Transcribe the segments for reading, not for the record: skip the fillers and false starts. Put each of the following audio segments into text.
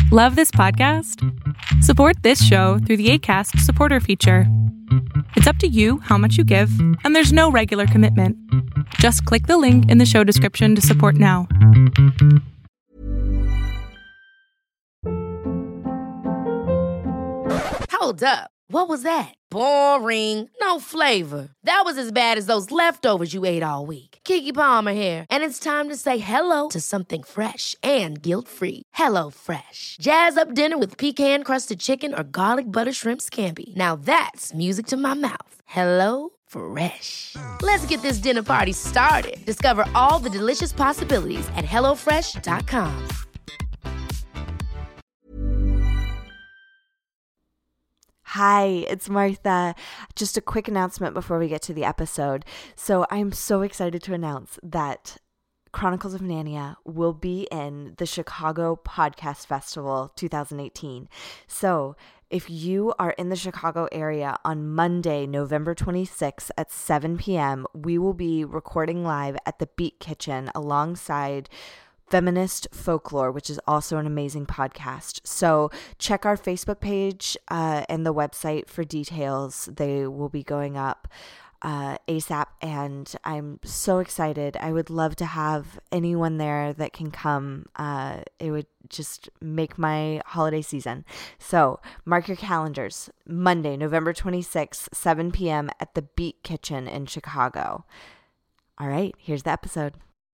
Love this podcast? Support this show through the Acast supporter feature. It's up to you how much you give, and there's no regular commitment. Just click the link in the show description to support now. Hold up. What was that? Boring. No flavor. That was as bad as those leftovers you ate all week. Keke Palmer here, and it's time to say hello to something fresh and guilt-free. Hello Fresh. Jazz up dinner with pecan-crusted chicken or garlic butter shrimp scampi. Now that's music to my mouth. Hello Fresh. Let's get this dinner party started. Discover all the delicious possibilities at hellofresh.com. Hi, it's Martha. Just a quick announcement before we get to the episode. So I'm so excited to announce that Chronicles of Narnia will be in the Chicago Podcast Festival 2018. So if you are in the Chicago area on Monday, November 26th at 7 p.m., we will be recording live at the Beat Kitchen alongside Feminist Folklore, which is also an amazing podcast. So check our Facebook page and the website for details. They will be going up ASAP, and I'm so excited. I would love to have anyone there that can come. It would just make my holiday season. So mark your calendars. Monday, November 26th, 7 p.m. at the Beat Kitchen in Chicago. All right, here's the episode.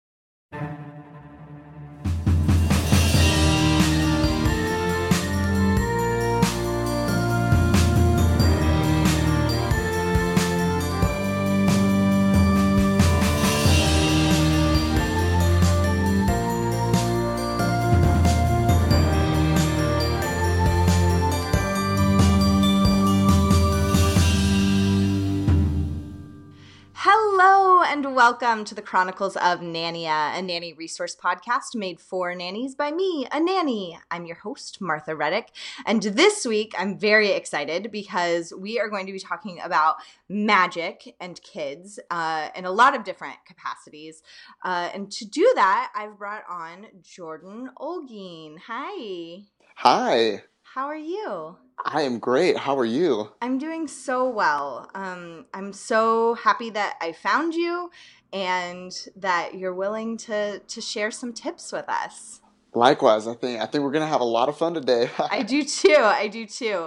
Hello and welcome to the Chronicles of Narnia, a nanny resource podcast made for nannies by me, a nanny. I'm your host, Martha Reddick, and this week I'm very excited because we are going to be talking about magic and kids in a lot of different capacities. And to do that, I've brought on Jordan Olguin. Hi. Hi. How are you? I am great. How are you? I'm doing so well. I'm so happy that I found you and that you're willing to share some tips with us. Likewise, I think we're gonna have a lot of fun today. I do too.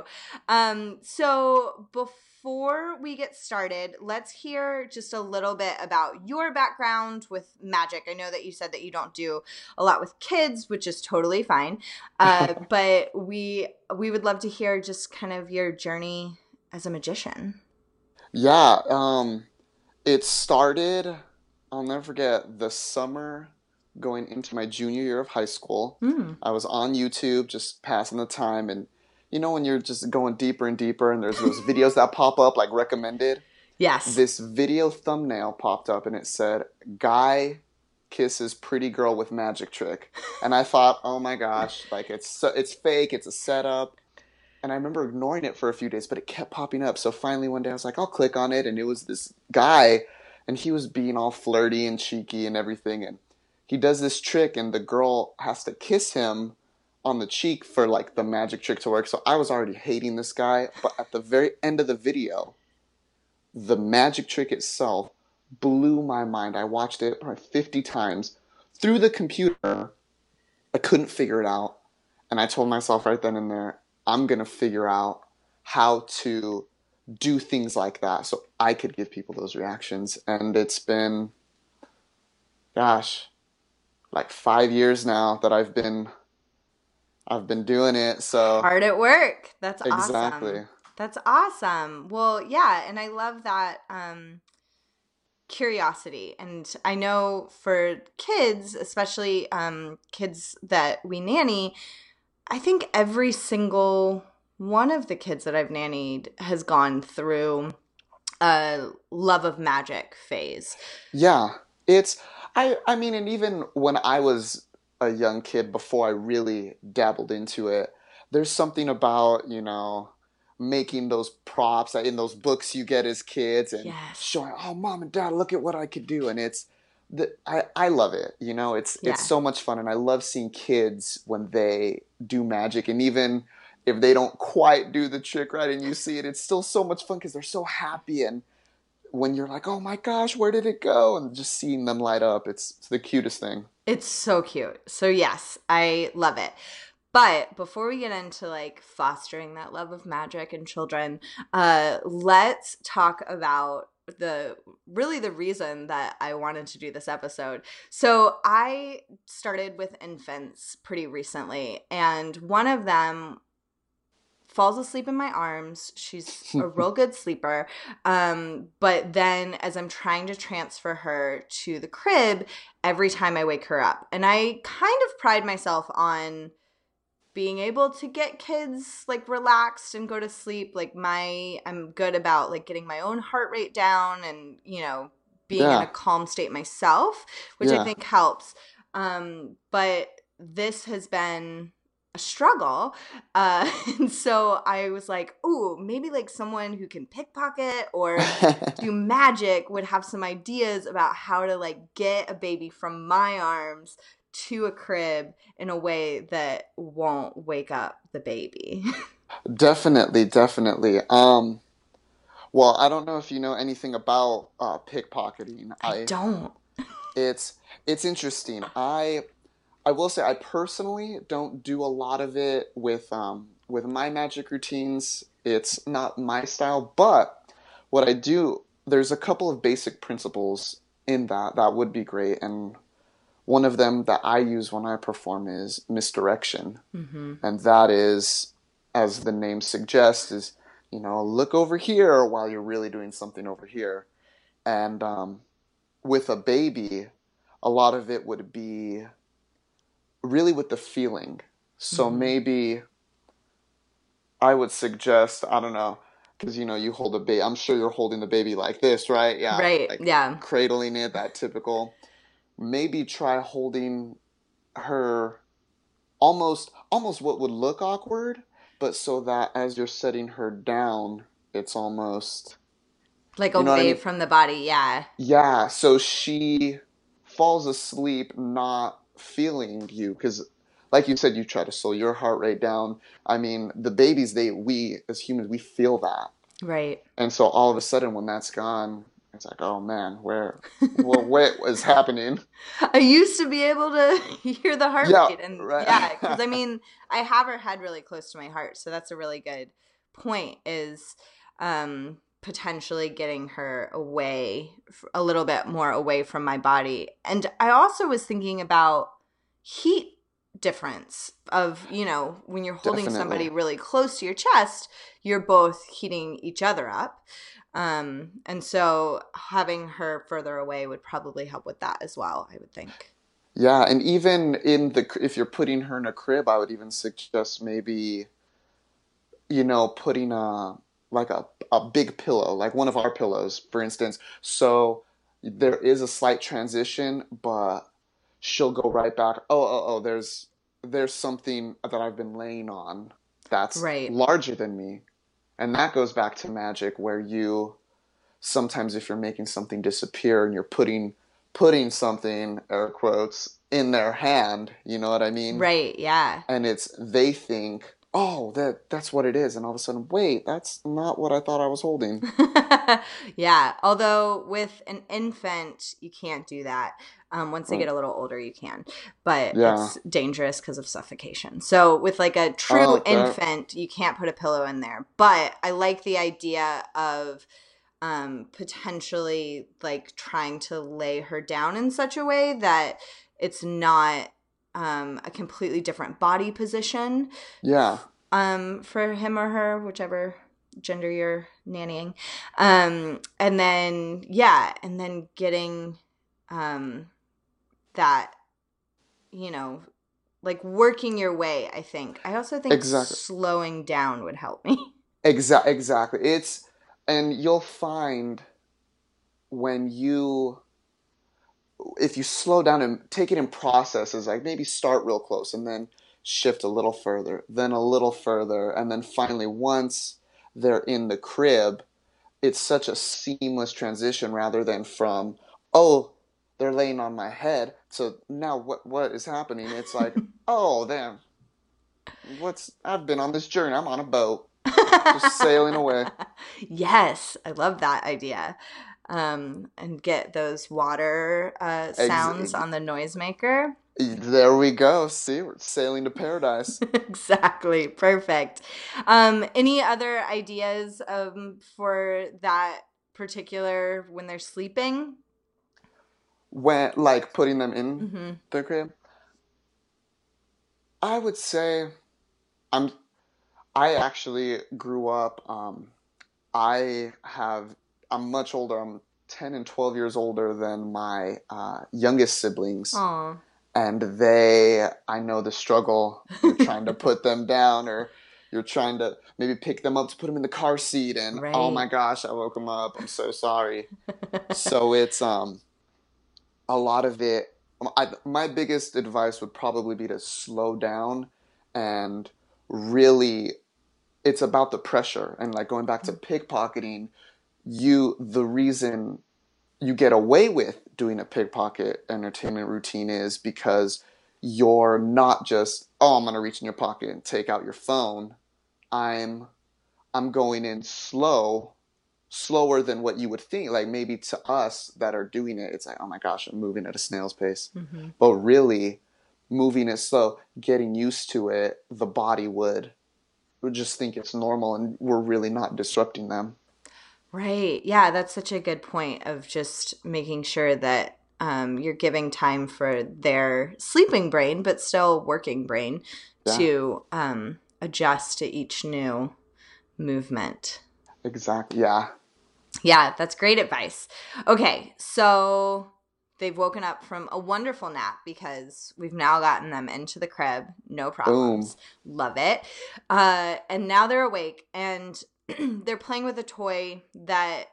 So before we get started, let's hear just a little bit about your background with magic. I know that you said that you don't do a lot with kids, which is totally fine. But we would love to hear just kind of your journey as a magician. Yeah, it started, I'll never forget, the summer going into my junior year of high school. I was on YouTube just passing the time, and you know when you're just going deeper and deeper and there's those videos that pop up like recommended? Yes. This video thumbnail popped up and it said, "Guy kisses pretty girl with magic trick." And I thought, oh my gosh, like it's fake, it's a setup. And I remember ignoring it for a few days, but it kept popping up. So finally one day I was like, I'll click on it, and it was this guy, and he was being all flirty and cheeky and everything, and he does this trick and the girl has to kiss him on the cheek for like the magic trick to work. So I was already hating this guy, but at the very end of the video, the magic trick itself blew my mind. I watched it probably 50 times through the computer. I couldn't figure it out. And I told myself right then and there, I'm going to figure out how to do things like that so I could give people those reactions. And it's been, gosh, like 5 years now that I've been doing it. So hard at work. That's exactly. Awesome. That's awesome. Well, yeah, and I love that curiosity. And I know for kids, especially kids that we nanny, I think every single one of the kids that I've nannied has gone through a love of magic phase. Yeah. I mean, and even when I was a young kid, before I really dabbled into it, there's something about, you know, making those props in those books you get as kids and Yes. showing, oh, mom and dad, look at what I could do. And it's I love it. You know, it's Yeah. so much fun, and I love seeing kids when they do magic, and even if they don't quite do the trick right, and you see it, it's still so much fun because they're so happy, and when you're like, oh my gosh, where did it go? And just seeing them light up, it's the cutest thing. It's so cute. So yes, I love it. But before we get into like fostering that love of magic in children, let's talk about the reason that I wanted to do this episode. So I started with infants pretty recently, and one of them falls asleep in my arms. She's a real good sleeper. But then as I'm trying to transfer her to the crib, every time I wake her up. And I kind of pride myself on being able to get kids like relaxed and go to sleep. Like I'm good about like getting my own heart rate down and, being in a Yeah, calm state myself, which I yeah. think helps. But this has been a struggle. And so I was like, ooh, maybe like someone who can pickpocket or do magic would have some ideas about how to like get a baby from my arms to a crib in a way that won't wake up the baby. Definitely, definitely. Well, I don't know if you know anything about pickpocketing. I don't. It's it's interesting. I will say I personally don't do a lot of it with my magic routines. It's not my style, but what I do, there's a couple of basic principles in that would be great, and one of them that I use when I perform is misdirection. Mm-hmm. And that is, as the name suggests, is, look over here while you're really doing something over here. And with a baby, a lot of it would be really with the feeling. So Mm-hmm. maybe I would suggest, I don't know, because you hold a baby. I'm sure you're holding the baby like this, right? Yeah, Right. like Yeah. cradling it, that typical. Maybe try holding her almost what would look awkward, but so that as you're setting her down, it's almost, Like you know what I away mean? from the body. Yeah. Yeah, so she falls asleep not feeling you because like you said, you try to slow your heart rate down. I mean, the babies, we as humans, we feel that. Right. And so all of a sudden when that's gone, it's like, oh man, what is happening? I used to be able to hear the heart Yeah, rate. And yeah, because right. I mean, I have her head really close to my heart. So that's a really good point is potentially getting her away, a little bit more away from my body. And I also was thinking about heat difference of, when you're holding Definitely. somebody really close to your chest, you're both heating each other up. And so having her further away would probably help with that as well, I would think. Yeah, and even if you're putting her in a crib, I would even suggest maybe, putting a big pillow, like one of our pillows, for instance. So there is a slight transition, but she'll go right back. Oh, there's something that I've been laying on that's Right. larger than me. And that goes back to magic where you sometimes if you're making something disappear and you're putting something, air quotes, in their hand, you know what I mean? Right. Yeah. And they think, oh, that's what it is, and all of a sudden, wait, that's not what I thought I was holding. Yeah. Although with an infant, you can't do that. Once they Right. get a little older, you can, but Yeah. it's dangerous because of suffocation. So with like a true Oh, that. infant, you can't put a pillow in there. But I like the idea of potentially like trying to lay her down in such a way that it's not a completely different body position Yeah. for him or her, whichever gender you're nannying. And then, yeah, and then getting that, you know, like working your way, I think. I also think Exactly. slowing down would help me. Exactly. And you'll find when if you slow down and take it in processes, like maybe start real close and then shift a little further, then a little further, and then finally once they're in the crib, it's such a seamless transition rather than from, oh, they're laying on my head. So now what is happening? It's like, oh, damn. I've been on this journey. I'm on a boat, just sailing away. Yes, I love that idea. And get those water sounds Ex- on the noisemaker. there we go. See, we're sailing to paradise. Exactly. Perfect. Any other ideas for that particular when they're sleeping? When, like, putting them in Mm-hmm. the crib, I would say I'm. I actually grew up. I have. I'm much older. I'm 10 and 12 years older than my youngest siblings. Aw. And I know the struggle. You're trying to put them down, or you're trying to maybe pick them up to put them in the car seat, and oh my Right. gosh, I woke them up. I'm so sorry. So it's a lot of it. My biggest advice would probably be to slow down and really. It's about the pressure, and like going back to pickpocketing, the reason you get away with doing a pickpocket entertainment routine is because you're not just, oh, I'm going to reach in your pocket and take out your phone. I'm I'm going in slower than what you would think. Like maybe to us that are doing it, it's like, oh my gosh, I'm moving at a snail's pace. Mm-hmm. But really, moving it slow, getting used to it, the body would just think it's normal, and we're really not disrupting them. Right. Yeah, that's such a good point of just making sure that you're giving time for their sleeping brain, but still working brain Yeah, to adjust to each new movement. exactly. Yeah. Yeah, that's great advice. Okay, so they've woken up from a wonderful nap because we've now gotten them into the crib, no Boom. problems. Love it. And now they're awake and they're playing with a toy that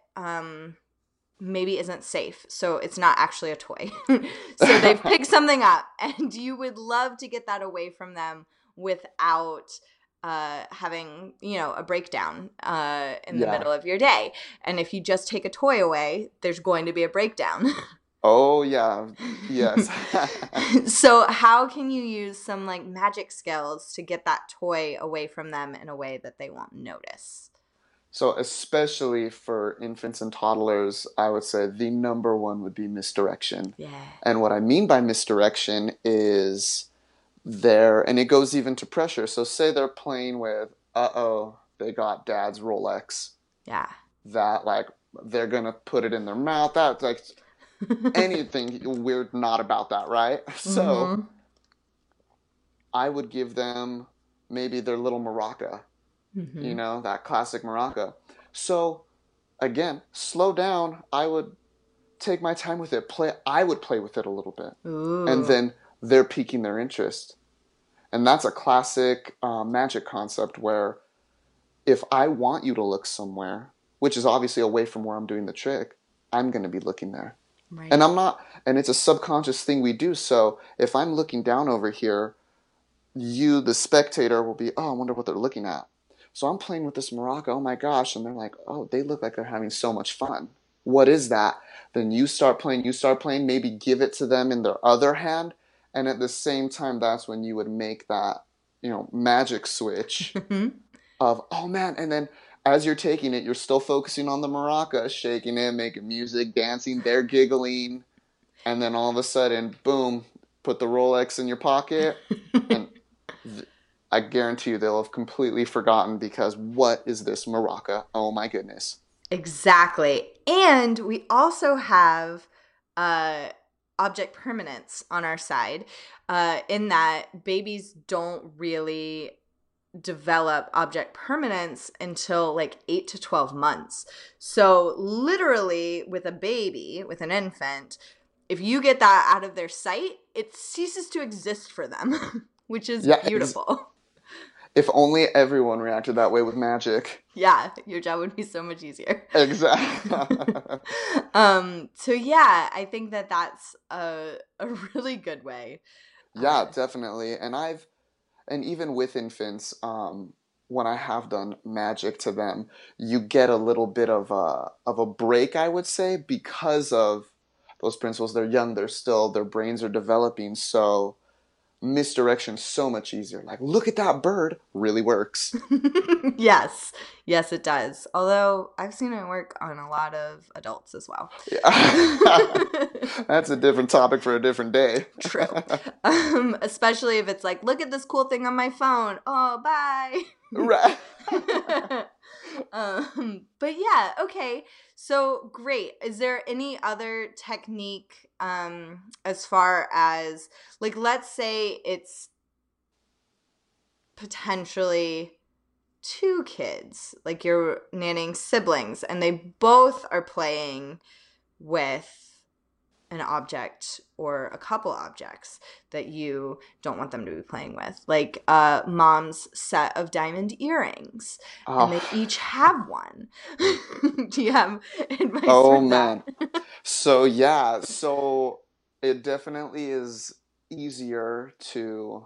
maybe isn't safe. So it's not actually a toy. So they've picked something up, and you would love to get that away from them without having, a breakdown in the Yeah. middle of your day. And if you just take a toy away, there's going to be a breakdown. Oh, yeah. Yes. So how can you use some like magic skills to get that toy away from them in a way that they won't notice? So, especially for infants and toddlers, I would say the number one would be misdirection. Yeah. And what I mean by misdirection is and it goes even to pressure. So, say they're playing with, uh-oh, they got dad's Rolex. Yeah. That, like, they're going to put it in their mouth. That, like, anything weird not about that, right? So, Mm-hmm. I would give them maybe their little maraca, Mm-hmm. that classic maraca. So, again, slow down. I would take my time with it. I would play with it a little bit. And Ooh. then they're piquing their interest. And that's a classic magic concept where if I want you to look somewhere, which is obviously away from where I'm doing the trick, I'm going to be looking there. Right. And I'm not, and it's a subconscious thing we do. So if I'm looking down over here, you, the spectator, will be, oh, I wonder what they're looking at. So I'm playing with this maraca, oh my gosh, and they're like, oh, they look like they're having so much fun. What is that? Then you start playing, maybe give it to them in their other hand, and at the same time, that's when you would make that, magic switch of, oh man, and then as you're taking it, you're still focusing on the maraca, shaking it, making music, dancing, they're giggling, and then all of a sudden, boom, put the Rolex in your pocket, and I guarantee you they'll have completely forgotten because what is this maraca? Oh my goodness. Exactly. And we also have object permanence on our side, in that babies don't really develop object permanence until like 8 to 12 months. So literally with a baby, with an infant, if you get that out of their sight, it ceases to exist for them, which is Yeah, beautiful. if only everyone reacted that way with magic. Yeah, your job would be so much easier. Exactly. So yeah, I think that that's a really good way. Yeah, definitely. And even with infants, when I have done magic to them, you get a little bit of a break, I would say, because of those principles. They're young, their brains are developing, so misdirection so much easier. Like, look at that bird really works. Yes. Yes, it does. Although I've seen it work on a lot of adults as well. Yeah. That's a different topic for a different day. True. Especially if it's like, look at this cool thing on my phone. Oh, bye. Right. But yeah, okay. So great. Is there any other technique as far as, like, let's say it's potentially two kids, like you're nannying siblings, and they both are playing with an object or a couple objects that you don't want them to be playing with, like mom's set of diamond earrings, and they each have one. Do you have advice for that? Man. So yeah, so it definitely is easier to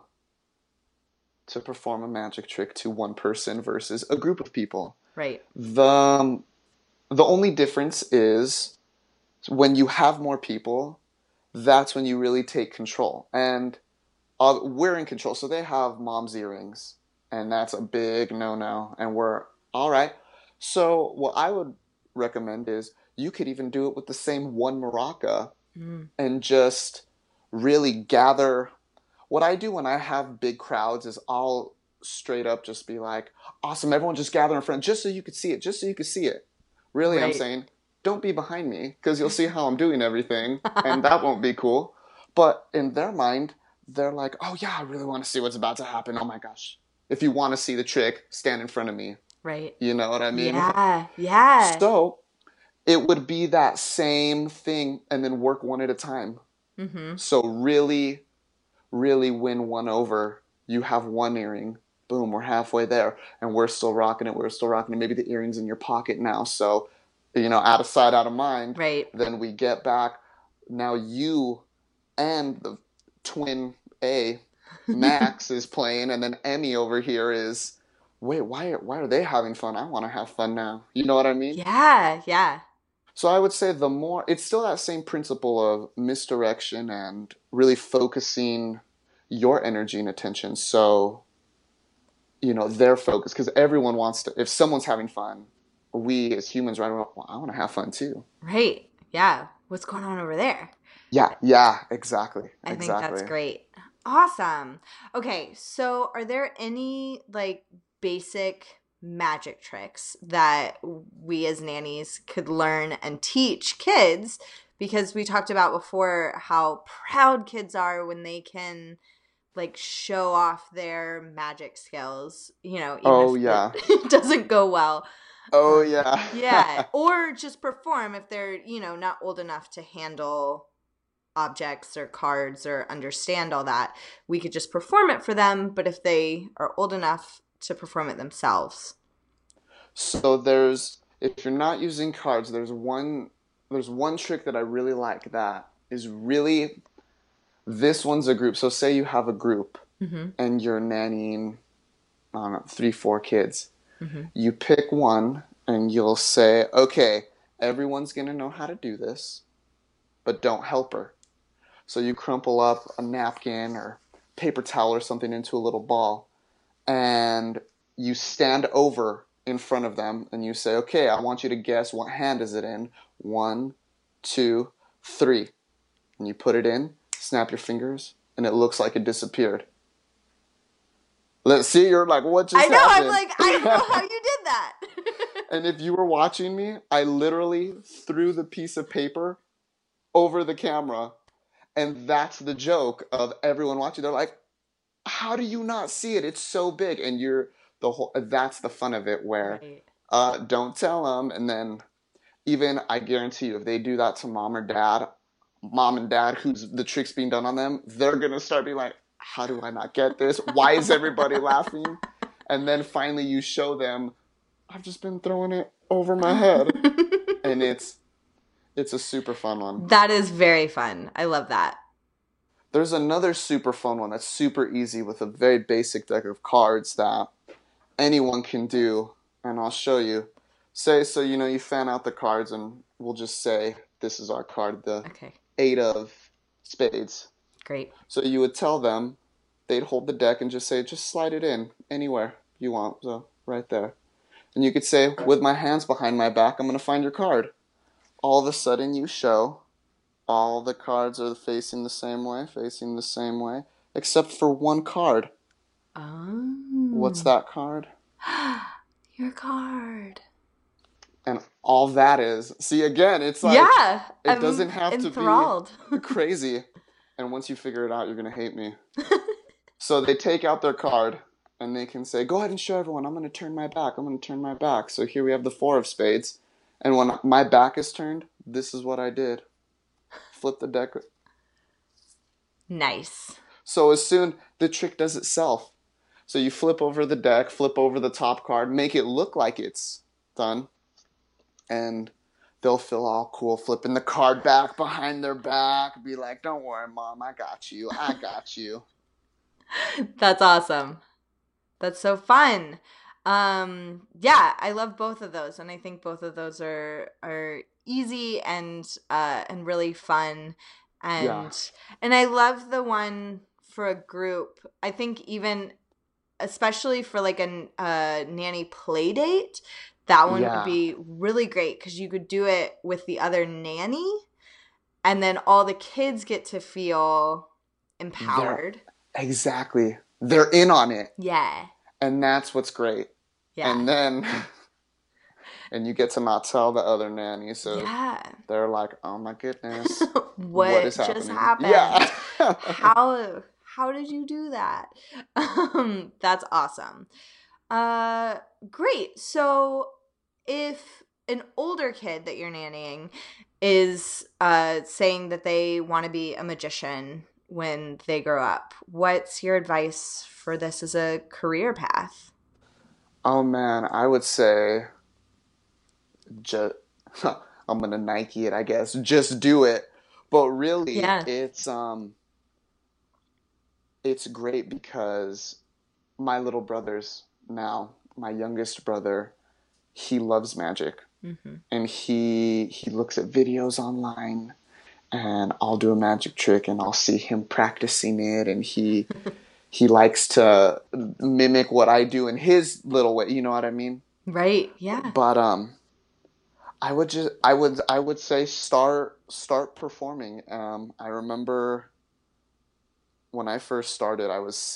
perform a magic trick to one person versus a group of people. Right. The only difference is when you have more people, that's when you really take control. And we're in control. So they have mom's earrings, and that's a big no-no. And we're, all right. So what I would recommend is you could even do it with the same one maraca and just really gather. What I do when I have big crowds is I'll straight up just be like, awesome, everyone just gather in front just so you could see it, just so you could see it. Really, right. I'm saying, don't be behind me because you'll see how I'm doing everything and that won't be cool. But in their mind, they're like, oh yeah, I really want to see what's about to happen. Oh my gosh. If you want to see the trick, stand in front of me. Right. You know what I mean? Yeah, yeah. So it would be that same thing and then work one at a time. Mm-hmm. So really win one over. You have one earring. Boom, we're halfway there. And we're still rocking it. Maybe the earring's in your pocket now. So, out of sight, out of mind. Right. Then we get back. Now you and the twin A, Max, is playing. And then Emmy over here is, wait, why are they having fun? I want to have fun now. You know what I mean? Yeah, yeah. So I would say it's still that same principle of misdirection and really focusing your energy and attention. So, they're focused because everyone wants to, if someone's having fun, we as humans, right, well, I want to have fun too. Right. Yeah. What's going on over there? Yeah, exactly. I think that's great. Awesome. Okay. So are there any basic magic tricks that we as nannies could learn and teach kids? Because we talked about before how proud kids are when they can show off their magic skills, even if it doesn't go well. Oh yeah. Yeah. Or just perform if they're, not old enough to handle objects or cards or understand all that. We could just perform it for them, but if they are old enough to perform it themselves. So if you're not using cards, there's one trick that I really like that is really, this one's a group. So say you have a group and you're nannying, I don't know, 3-4 kids. Mm-hmm. You pick one and you'll say, okay, everyone's going to know how to do this, but don't help her. So you crumple up a napkin or paper towel or something into a little ball and you stand over in front of them and you say, okay, I want you to guess what hand is it in. 1, 2, 3. And you put it in, snap your fingers, and it looks like it disappeared. Let's see, you're like, what just happened? I'm like, I don't know how you did that. And if you were watching me, I literally threw the piece of paper over the camera. And that's the joke of everyone watching. They're like, how do you not see it? It's so big. And that's the fun of it where, right. Don't tell them. And then even, I guarantee you, if they do that to mom and dad, who's the trick's being done on them, they're going to start being like, how do I not get this? Why is everybody laughing? And then finally you show them, I've just been throwing it over my head. And it's a super fun one. That is very fun. I love that. There's another super fun one that's super easy with a very basic deck of cards that anyone can do. And I'll show you. You fan out the cards and we'll just say, this is our card. The 8 of spades. Great. So you would tell them, they'd hold the deck and just say, just slide it in anywhere you want. So right there. And you could say, with my hands behind my back, I'm going to find your card. All of a sudden you show all the cards are facing the same way, except for one card. Oh. What's that card? Your card. And all that is, see, again, it's like, yeah, it doesn't have enthralled. to be crazy. And once you figure it out, you're going to hate me. So they take out their card and they can say, go ahead and show everyone, I'm going to turn my back. So here we have the 4 of spades. And when my back is turned, this is what I did. Flip the deck. Nice. So the trick does itself. So you flip over the deck, flip over the top card, make it look like it's done. And they'll feel all cool flipping the card back behind their back. Be like, don't worry, Mom, I got you. That's awesome. That's so fun. Yeah, I love both of those, and I think both of those are easy and really fun. And I love the one for a group. I think even especially for like a nanny play date, that one would be really great because you could do it with the other nanny, and then all the kids get to feel empowered. Exactly. They're in on it. Yeah. And that's what's great. Yeah. And then, and you get to not tell the other nanny, so they're like, oh my goodness. what is just happened? Yeah. How did you do that? That's awesome. Great. So if an older kid that you're nannying is saying that they want to be a magician when they grow up, what's your advice for this as a career path? Oh man, I would say I'm going to Nike it, I guess. Just do it. But really, it's great because my little brother's now, my youngest brother, he loves magic. Mm-hmm. And he looks at videos online, and I'll do a magic trick and I'll see him practicing it, and he likes to mimic what I do in his little way, you know what I mean? Right, yeah. But I would say start performing. I remember when I first started, I was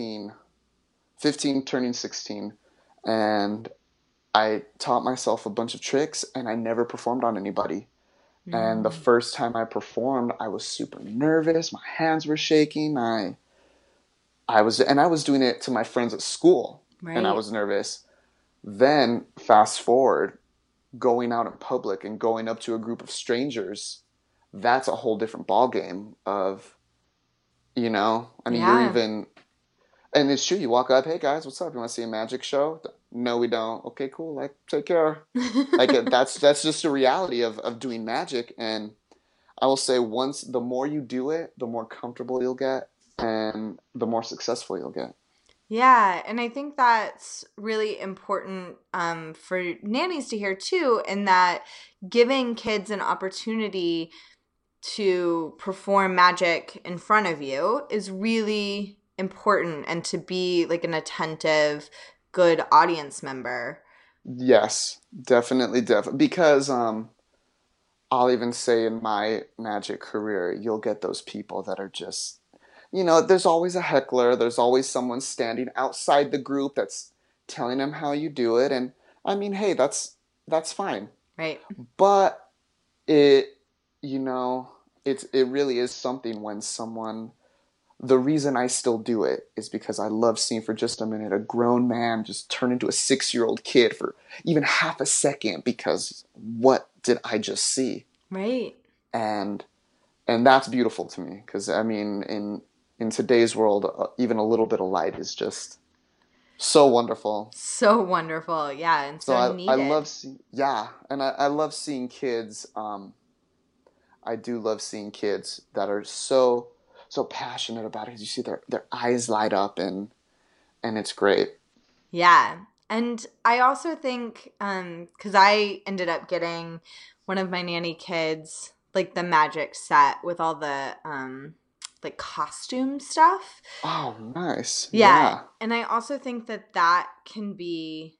15 turning 16, and I taught myself a bunch of tricks, and I never performed on anybody. And the first time I performed, I was super nervous. My hands were shaking. I was doing it to my friends at school, and I was nervous. Then fast forward, going out in public and going up to a group of strangers, that's a whole different ballgame of, you know, I mean, you're even, and it's true. You walk up, hey guys, what's up? You want to see a magic show? No, we don't. Okay, cool. Like, take care. Like, that's just a reality of doing magic. And I will say, the more you do it, the more comfortable you'll get and the more successful you'll get. Yeah, and I think that's really important for nannies to hear too, in that giving kids an opportunity to perform magic in front of you is really important, and to be like an attentive, good audience member. Yes, definitely. Because I'll even say in my magic career, you'll get those people that are just, you know, there's always a heckler. There's always someone standing outside the group that's telling them how you do it. And I mean, hey, that's fine. Right. But it really is something when someone, the reason I still do it is because I love seeing for just a minute a grown man just turn into a 6-year-old kid for even half a second, because what did I just see? Right. And that's beautiful to me, because I mean, in today's world, even a little bit of light is just so wonderful. So wonderful, yeah, and so needed. I love I love seeing kids. I do love seeing kids that are so passionate about it. You see their eyes light up, and it's great. Yeah, and I also think because I ended up getting one of my nanny kids like the magic set with all the like costume stuff. Oh, nice. Yeah. And I also think that can be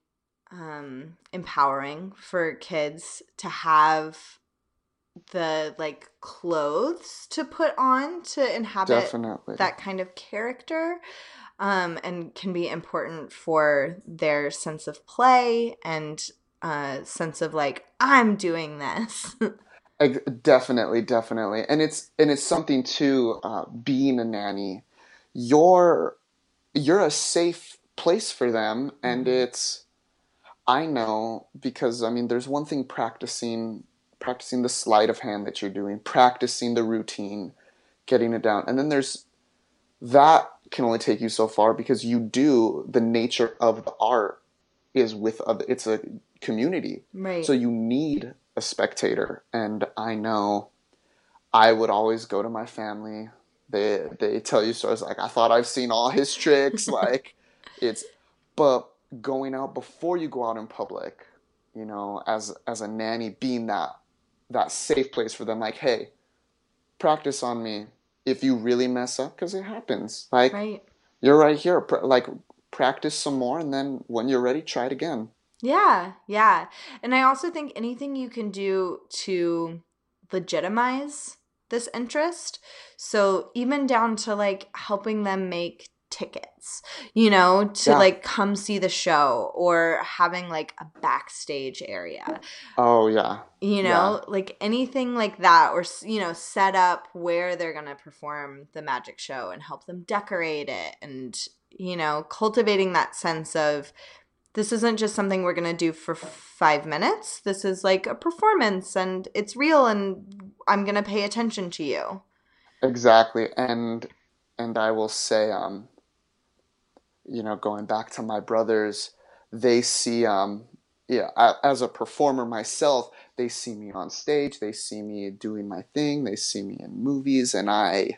empowering for kids to have the like clothes to put on to inhabit Definitely. that kind of character, and can be important for their sense of play and sense of like, I'm doing this. Definitely, definitely. And it's something too, being a nanny, you're a safe place for them, and it's, I know, because I mean there's one thing practicing the sleight of hand that you're doing, practicing the routine, getting it down. And then there's, that can only take you so far, because the nature of the art is with it's a community. Right. So you need a spectator. And I know I would always go to my family. They tell you stories like, I thought I've seen all his tricks. Like, but going out, before you go out in public, as a nanny, being that safe place for them, like, hey, practice on me if you really mess up, because it happens. Like, right. You're right here. Like, practice some more, and then when you're ready, try it again. Yeah, yeah. And I also think anything you can do to legitimize this interest. So even down to like helping them make tickets, to like come see the show, or having like a backstage area. Oh, yeah. Like anything like that, or, set up where they're going to perform the magic show and help them decorate it, and, cultivating that sense of, this isn't just something we're going to do for 5 minutes. This is like a performance, and it's real, and I'm going to pay attention to you. Exactly. And I will say, going back to my brothers, they see, as a performer myself, they see me on stage, they see me doing my thing, they see me in movies, and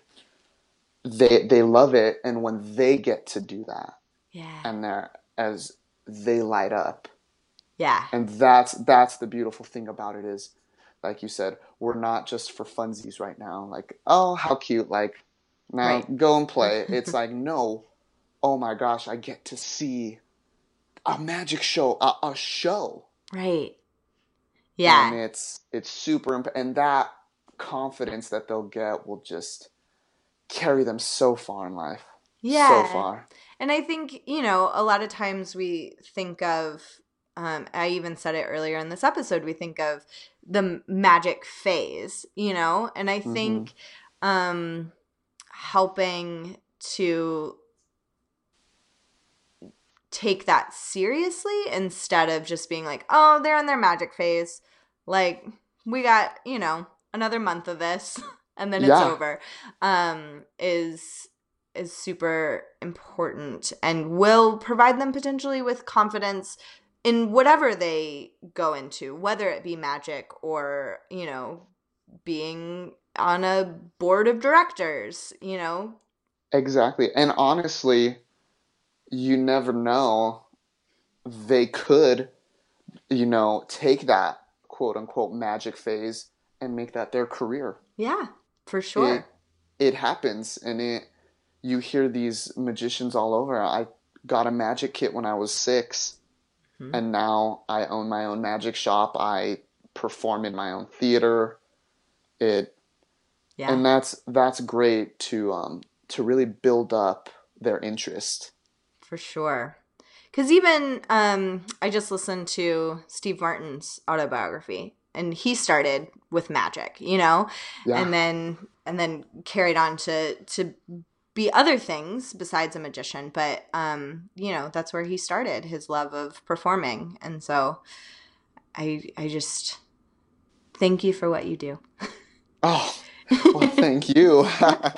they love it. And when they get to do that, and they light up. Yeah. And that's the beautiful thing about it is, like you said, we're not just for funsies right now. Like, oh, how cute. Like, now go and play. It's like, no, oh my gosh, I get to see a magic show, a show. Right. Yeah. And it's super, and that confidence that they'll get will just carry them so far in life. Yeah. So far. And I think, a lot of times we think of, I even said it earlier in this episode, we think of the magic phase, and I think helping to take that seriously instead of just being like, oh, they're in their magic phase. Like, we got, another month of this and then it's over, is super important, and will provide them potentially with confidence in whatever they go into, whether it be magic or, being on a board of directors, Exactly. And honestly, you never know. They could, take that quote unquote magic phase and make that their career. Yeah, for sure. It happens, and you hear these magicians all over. I got a magic kit when I was 6, and now I own my own magic shop. I perform in my own theater. And that's great to really build up their interest. For sure. Because even I just listened to Steve Martin's autobiography, and he started with magic, and then carried on to be other things besides a magician. But that's where he started, his love of performing. And so I just thank you for what you do. Oh, well, thank you.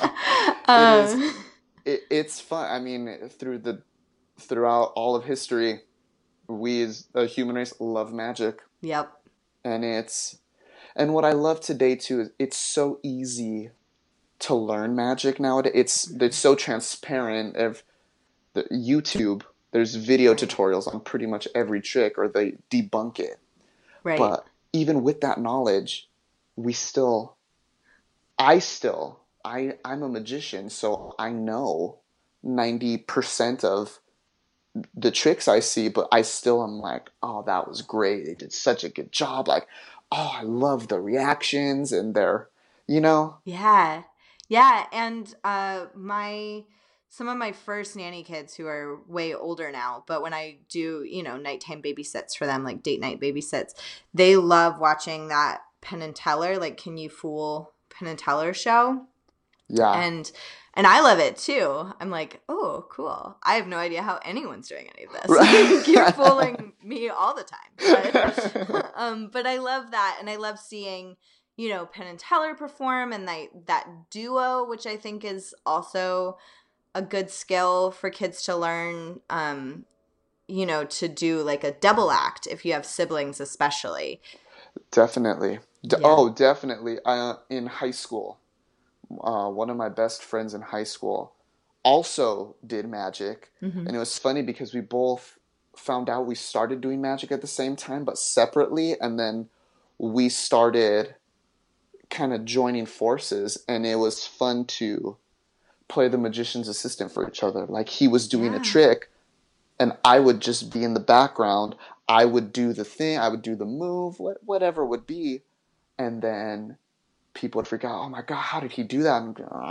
It's fun. I mean, throughout all of history, we as a human race love magic. Yep. And what I love today too is it's so easy to learn magic nowadays. It's so transparent. YouTube, there's video tutorials on pretty much every trick, or they debunk it. Right. But even with that knowledge, we still I'm a magician, so I know 90% of the tricks I see, but I still am like, oh, that was great. They did such a good job. Like, oh, I love the reactions and Yeah. Yeah. And some of my first nanny kids who are way older now, but when I do, nighttime babysits for them, like date night babysits, they love watching that Penn and Teller, like Can You Fool Penn and Teller show. Yeah. And I love it too. I'm like, oh, cool. I have no idea how anyone's doing any of this. Right. You're fooling me all the time. But I love that. And I love seeing, Penn and Teller perform and that duo, which I think is also a good skill for kids to learn, to do like a double act if you have siblings especially. Definitely. Oh, definitely. In high school. One of my best friends in high school also did magic. Mm-hmm. And it was funny because we both found out we started doing magic at the same time, but separately. And then we started kind of joining forces, and it was fun to play the magician's assistant for each other. Like he was doing a trick and I would just be in the background. I would do the thing. I would do the move, whatever it would be. And then people would freak out. Oh my God, how did he do that?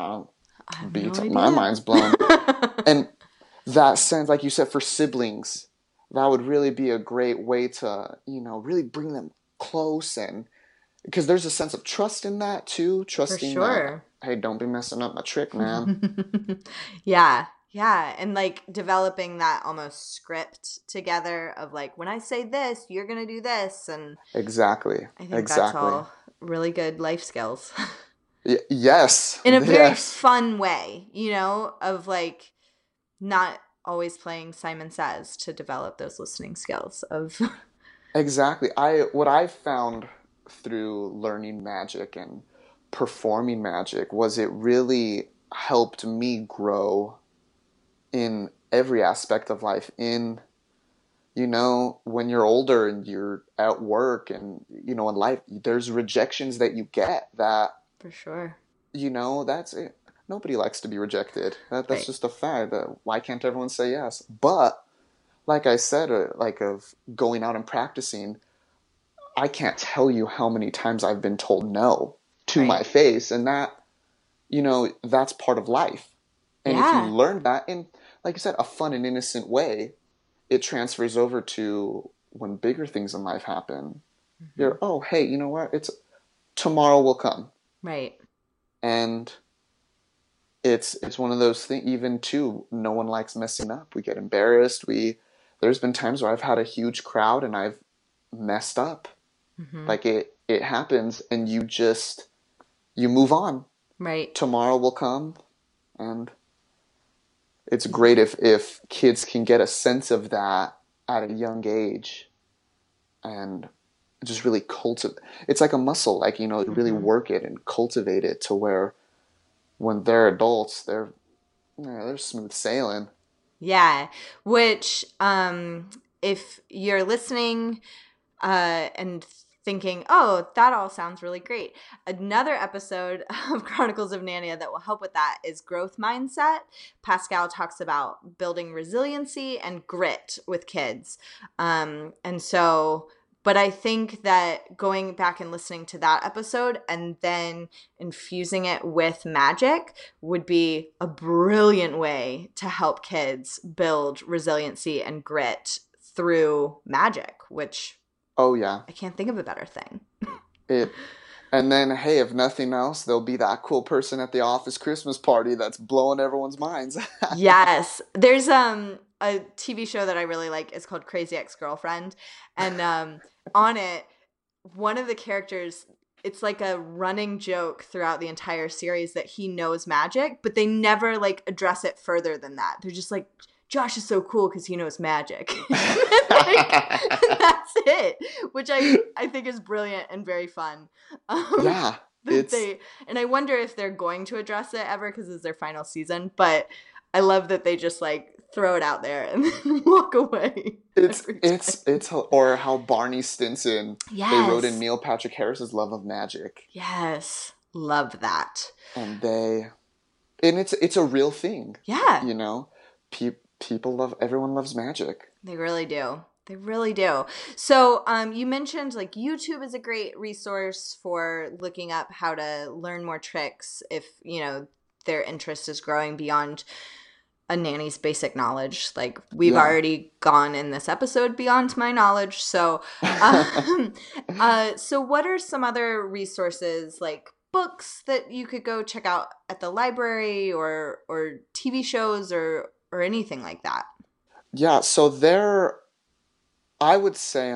My mind's blown. And that sense, like you said, for siblings, that would really be a great way to, really bring them close. And because there's a sense of trust in that too. Trusting that, hey, don't be messing up my trick, man. Yeah. And like developing that almost script together of like, when I say this, you're going to do this. And exactly. I think that's all really good life skills. Yes. In a very fun way, of like not always playing Simon Says to develop those listening skills of. Exactly. What I found through learning magic and performing magic was it really helped me grow in every aspect of life. In when you're older and you're at work and in life, there's rejections that you get that for sure, that's it. Nobody likes to be rejected. That's right. Just a fact. Why can't everyone say yes? But like I said, like of going out and practicing, I can't tell you how many times I've been told no to my face, and that that's part of life. And if you learn that in, like you said, a fun and innocent way, it transfers over to when bigger things in life happen. Mm-hmm. You're, oh, hey, you know what? Tomorrow will come. Right. And it's one of those things, even too, no one likes messing up. We get embarrassed. There's been times where I've had a huge crowd and I've messed up. Mm-hmm. Like it happens and you move on. Right. Tomorrow will come, and it's great if kids can get a sense of that at a young age and just really cultivate. It's like a muscle, like, really work it and cultivate it to where when they're adults, they're smooth sailing. Yeah. Which, if you're listening, and thinking, oh, that all sounds really great. Another episode of Chronicles of Narnia that will help with that is growth mindset. Pascal talks about building resiliency and grit with kids. But I think that going back and listening to that episode and then infusing it with magic would be a brilliant way to help kids build resiliency and grit through magic, which oh, yeah. I can't think of a better thing. And then, hey, if nothing else, there'll be that cool person at the office Christmas party that's blowing everyone's minds. Yes. There's a TV show that I really like. It's called Crazy Ex-Girlfriend. And on it, one of the characters, it's like a running joke throughout the entire series that he knows magic, but they never like address it further than that. They're just like, Josh is so cool because he knows magic. That's it, which I think is brilliant and very fun. Yeah. And I wonder if they're going to address it ever because it's their final season, but I love that they just like throw it out there and then walk away. It's or how Barney Stinson, they wrote in Neil Patrick Harris's Love of Magic. Yes. Love that. And it's a real thing. Yeah. You know, everyone loves magic. They really do. They really do. So you mentioned like YouTube is a great resource for looking up how to learn more tricks if, you know, their interest is growing beyond a nanny's basic knowledge. Like we've already gone in this episode beyond my knowledge. So, so what are some other resources like books that you could go check out at the library or TV shows or anything like that? Yeah. So I would say,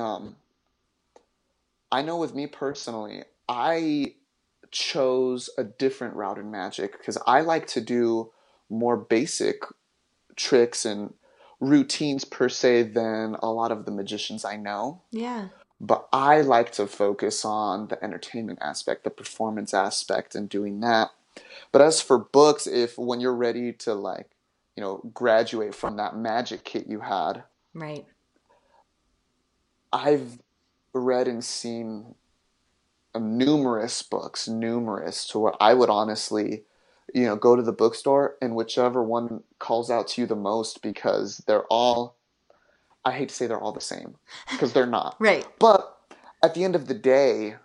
I know with me personally, I chose a different route in magic because I like to do more basic tricks and routines per se than a lot of the magicians I know. Yeah. But I like to focus on the entertainment aspect, the performance aspect, and doing that. But as for books, when you're ready to like, you know, graduate from that magic kit you had. Right. I've read and seen numerous books, to where I would honestly, you know, go to the bookstore and whichever one calls out to you the most, because I hate to say they're all the same, because they're not. Right. But at the end of the day,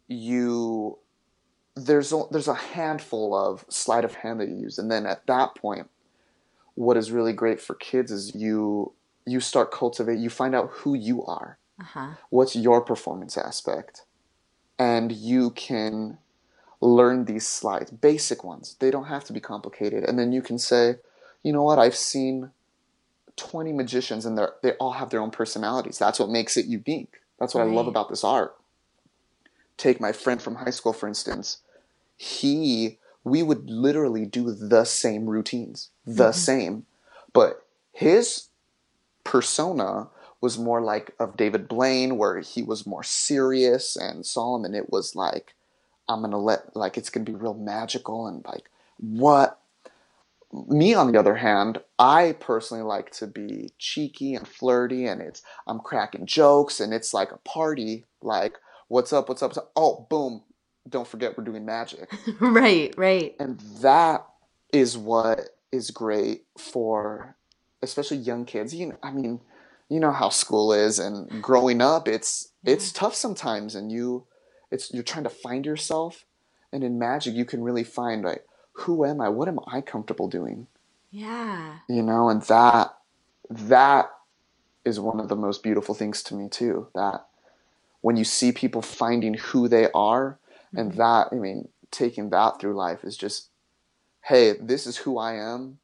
there's a handful of sleight of hand that you use. And then at that point, what is really great for kids is you start you find out who you are. Uh-huh. What's your performance aspect? And you can learn these slides, basic ones. They don't have to be complicated. And then you can say, you know what, I've seen 20 magicians and they all have their own personalities. That's what makes it unique. That's what I love about this art. Take my friend from high school, for instance. We would literally do the same routines, same. But his persona was more like of David Blaine, where he was more serious and solemn, and it was like, it's gonna be real magical and like what. Me, on the other hand, I personally like to be cheeky and flirty, and I'm cracking jokes, and it's like a party, like, what's up? Oh, boom, don't forget we're doing magic. Right. And that is what is great for especially young kids. You know how school is, and growing up, it's tough sometimes, and you're trying to find yourself. And in magic, you can really find, like, who am I? What am I comfortable doing? Yeah. You know, and that is one of the most beautiful things to me too. That when you see people finding who they are, and that, taking that through life is just, hey, this is who I am.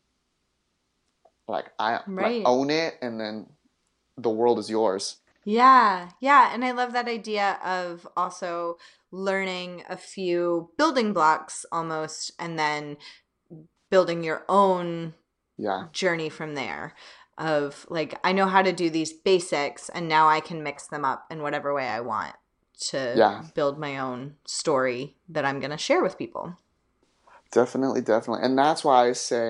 Like, like, own it, and then the world is yours. Yeah. And I love that idea of also learning a few building blocks almost, and then building your own journey from there. Of like, I know how to do these basics, and now I can mix them up in whatever way I want to build my own story that I'm going to share with people. Definitely. And that's why I say,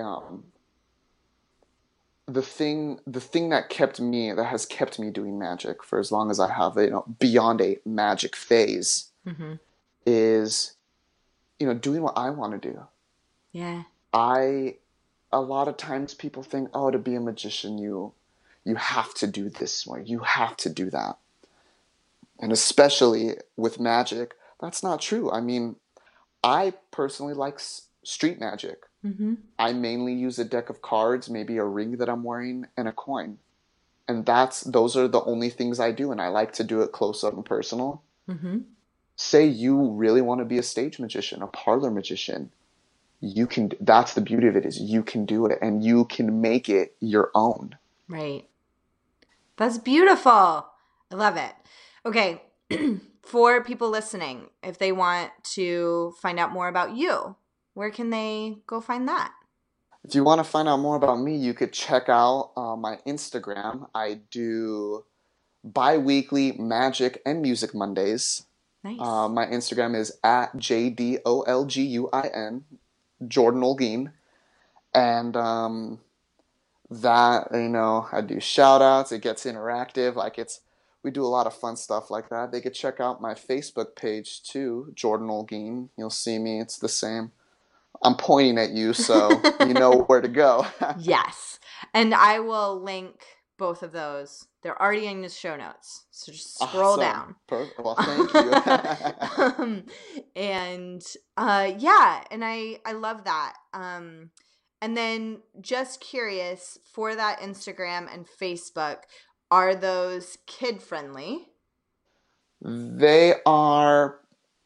the thing that has kept me doing magic for as long as I have, beyond a magic phase, is, doing what I want to do. Yeah. A lot of times people think, oh, to be a magician, you have to do this way, you have to do that. And especially with magic, that's not true. I personally like street magic. I mainly use a deck of cards, maybe a ring that I'm wearing, and a coin. And those are the only things I do, and I like to do it close up and personal. Say you really want to be a stage magician, a parlor magician. You can. That's the beauty of it, is you can do it, and you can make it your own. Right. That's beautiful. I love it. Okay. For people listening, if they want to find out more about you, where can they go find that? If you want to find out more about me, you could check out my Instagram. I do bi-weekly magic and music Mondays. Nice. My Instagram is at JDOLGUIN, Jordan Olguin. And I do shout outs. It gets interactive. Like, we do a lot of fun stuff like that. They could check out my Facebook page too, Jordan Olguin. You'll see me. It's the same. I'm pointing at you, so you know where to go. Yes. And I will link both of those. They're already in the show notes. So just scroll down. Well, thank you. And yeah, and I love that. And then just curious, for that Instagram and Facebook, are those kid friendly? They are,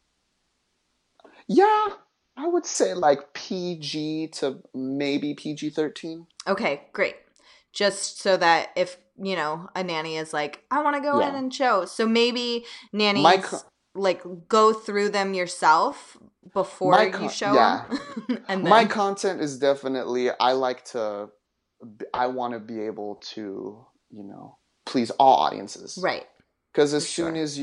yeah, I would say like PG to maybe PG-13. Okay, great. Just so that if, you know, a nanny is like, I want to go in and show. So maybe nannies like go through them yourself before you show them. And then... My content is definitely, I want to be able to, you know, please all audiences. Right. Because as soon as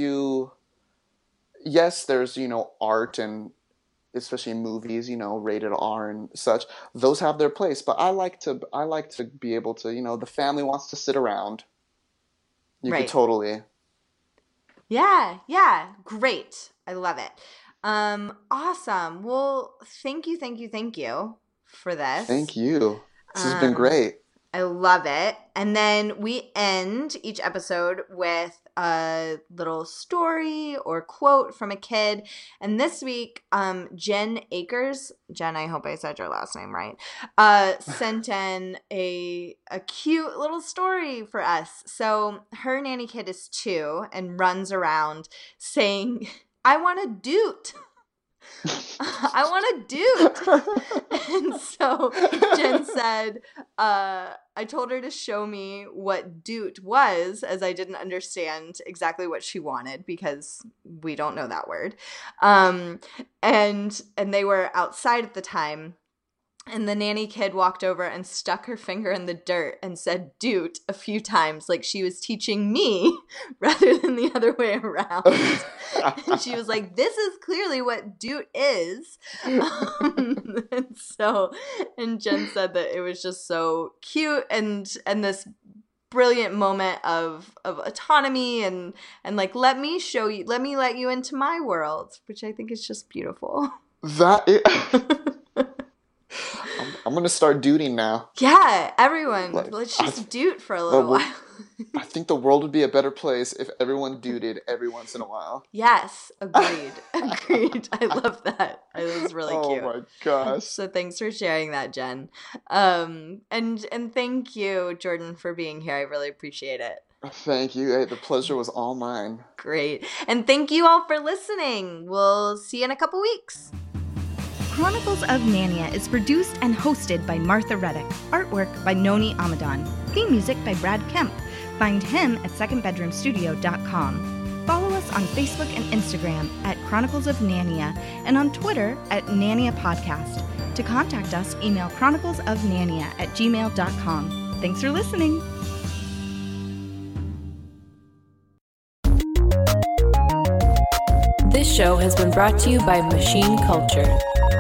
yes, there's, you know, art and especially in movies, you know, rated R and such, those have their place. But I like to be able to, you know, the family wants to sit around. You could totally. Yeah, great. I love it. Awesome. Well, thank you for this. Thank you. This has been great. I love it. And then we end each episode with a little story or quote from a kid. And this week, Jen Akers, Jen, I hope I said your last name right, sent in a cute little story for us. So her nanny kid is 2 and runs around saying, I want a doot. I want a dude. And so Jen said, I told her to show me what doot was, as I didn't understand exactly what she wanted because we don't know that word. And they were outside at the time. And the nanny kid walked over and stuck her finger in the dirt and said doot a few times, like she was teaching me rather than the other way around. And she was like, this is clearly what doot is. And Jen said that it was just so cute and this brilliant moment of autonomy and like, let me let you into my world, which I think is just beautiful. I'm going to start dooting now. Yeah, everyone. Let's just doot for a little while. I think the world would be a better place if everyone dooted every once in a while. Yes, agreed. I love that. It was really cute. Oh my gosh. So thanks for sharing that, Jen. And thank you, Jordan, for being here. I really appreciate it. Thank you. Hey, the pleasure was all mine. Great. And thank you all for listening. We'll see you in a couple weeks. Chronicles of Nania is produced and hosted by Martha Reddick. Artwork by Noni Amadon. Theme music by Brad Kemp. Find him at secondbedroomstudio.com. Follow us on Facebook and Instagram at Chronicles of Nania and on Twitter at Nania Podcast. To contact us, email chroniclesofnania@gmail.com. Thanks for listening. This show has been brought to you by Machine Culture.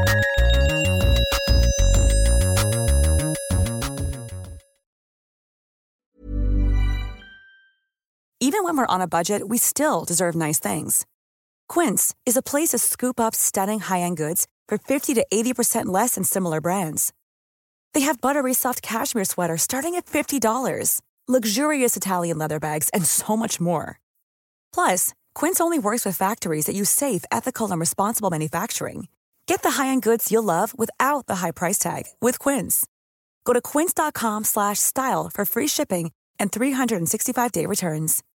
Even when we're on a budget, we still deserve nice things. Quince is a place to scoop up stunning high-end goods for 50 to 80% less than similar brands. They have buttery soft cashmere sweaters starting at $50, luxurious Italian leather bags, and so much more. Plus, Quince only works with factories that use safe, ethical, and responsible manufacturing. Get the high-end goods you'll love without the high price tag with Quince. Go to quince.com/style for free shipping and 365-day returns.